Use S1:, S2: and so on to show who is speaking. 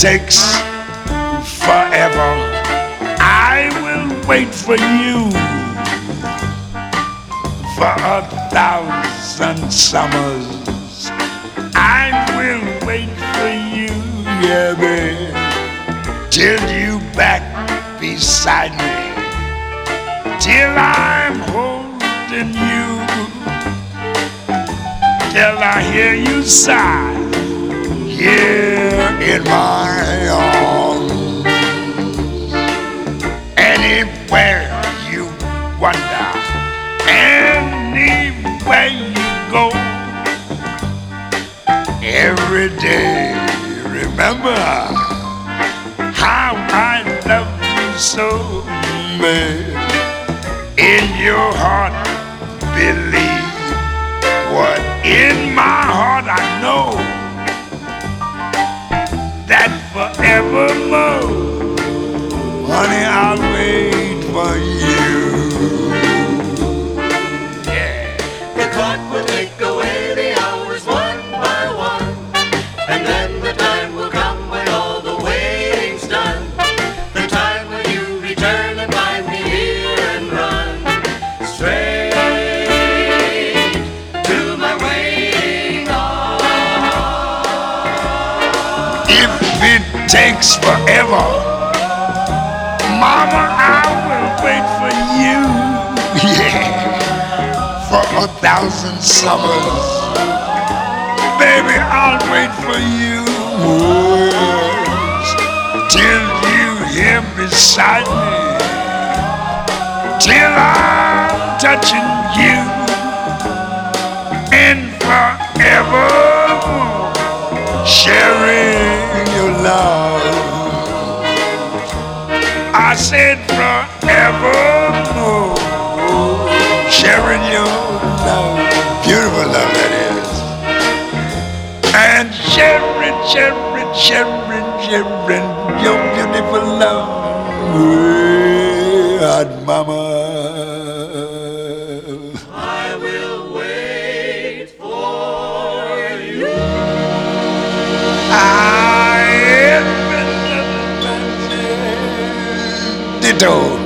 S1: takes forever, I will wait for you for 1,000 summers. I will wait for you, yeah, babe, till you back beside me, till I'm holding you, till I hear you sigh here in my arms. Anywhere you wander, anywhere you go, every day remember how I love you so, man. In your heart believe what in my heart I know, that forevermore, honey, I'll wait for you. Yeah.
S2: The clock will take away the hours one by one, and then the time will come when all the waiting's done. The time when you return and find me here and run straight to my waiting arms.
S1: If it takes forever, Mama, I will wait for you, yeah, for 1,000 summers. Baby, I'll wait for you, yes, till you here beside me, till I'm touching you, and forever sharing your love. I said forevermore, sharing your love, beautiful love that is, and sharing, sharing, sharing, sharing your beautiful love, yeah, mama.
S2: I will wait for you.
S1: I am Ditto.